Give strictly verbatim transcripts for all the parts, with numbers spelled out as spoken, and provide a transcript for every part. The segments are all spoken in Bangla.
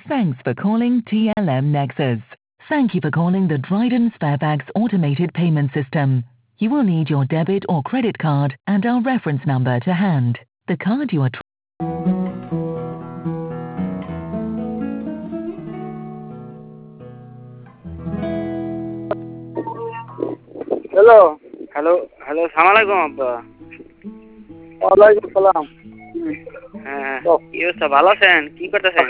Thanks for calling T L M Nexus. Thank you for calling the Dryden Sparebags automated payment system. You will need your debit or credit card and our reference number to hand. The card you are tr- hello hello hello সালাম আলাইকুম আব্বা। ওয়ালাইকুম সালাম। হ্যাঁ কি অবস্থা, ভালো আছেন? কি করতেছেন?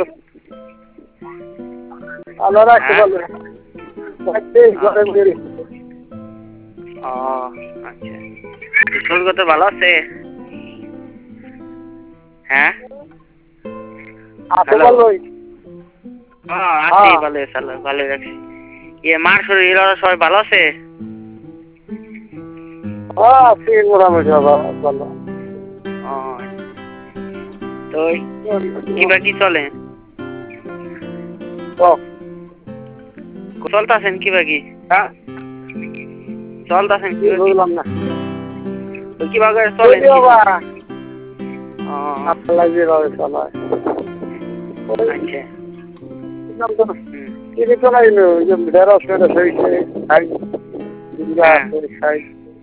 আল্লাহ রাখতে ভালো। ঘরে ঘুরে ও আচ্ছা, শরীর কত ভালো আছে? হ্যাঁ আছে ভালোই। হ্যাঁ আছি ভালো, ভালো ভালো রাখছি। ইয়ে মার শরীর ওরা সবাই ভালো আছে? হ্যাঁ আছি মোটামুটি ভালো। ও তো কিবা কি চলে? চলতেছেন কিবা কি? হ্যাঁ চলতেছেন বললাম না তো কিভাবে চলেন? আপনার যেভাবে চলায় আচ্ছা তিনি তো নাই ঢেঁড়স ফেরস হয়েছে খাই খাই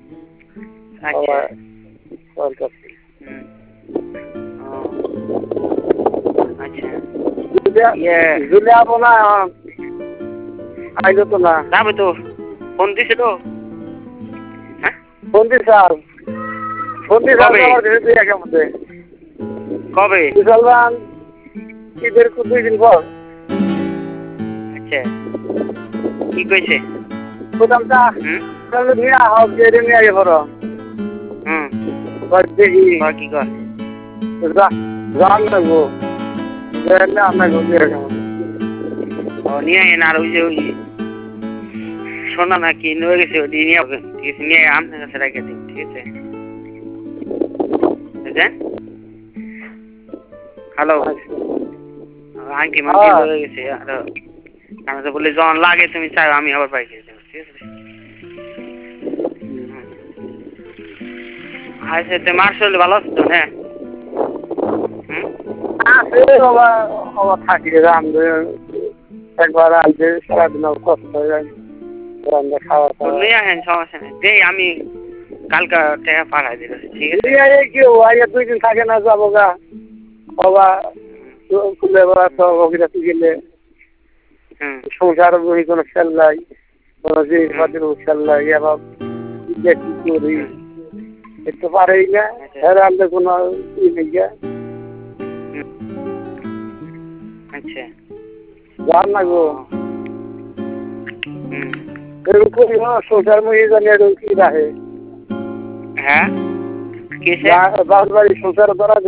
জুলে আবো না আইলো তো না যাবে তো, ফোন দিছে তো? হ্যাঁ ফোন দিছে আর ফোন দিছে আমার ঘরে দুই একের মধ্যে। কবে? বিশালবান ঈদের দুই দিন পর। আচ্ছা কি কইছে? প্রথমটা নিয়ে আহ নিয়ে আগে পড়ো। হুম দেখি কি কর রান লাগবো আপনাকে নিয়ে আইন। আর ওই যে ওই সোনা নাকি নিয়ে গেছে ওই নিয়ে হবে, ঠিক আছে? নিয়ে আপনার কাছে রেখে দিন, ঠিক আছে? বুঝলেন? হ্যালো আংটি মাংটি হয়ে গেছে। আর আমি তো বলি যখন লাগে তুমি চাও আমি আবার বাইকে দেবো, ঠিক আছে? আচ্ছা তো মার শরীর ভালো আছে তো? হ্যাঁ থাকি একবার আসবে সারাদিন কষ্ট হয়ে যায় খাওয়া নিয়ে আসেন, সমস্যা নেই। দেই আমি কালকে টাকা পাঠাই দিল, ঠিক আছে? কেউ আগে দুই দিন থাকে না যাবো গা বাবা খুলে তো অভিরাতি গেলে সংসার বই কোনো খেল নাই, কোনো জিনিসপাতির খেল নাই। এবার কি করি একটু পারেই না, আনলে কোনো ই নেই। আচ্ছা যান না গো সংসার মুই জানি কি রাখে। হ্যাঁ বাস বাড়ি সংসার করা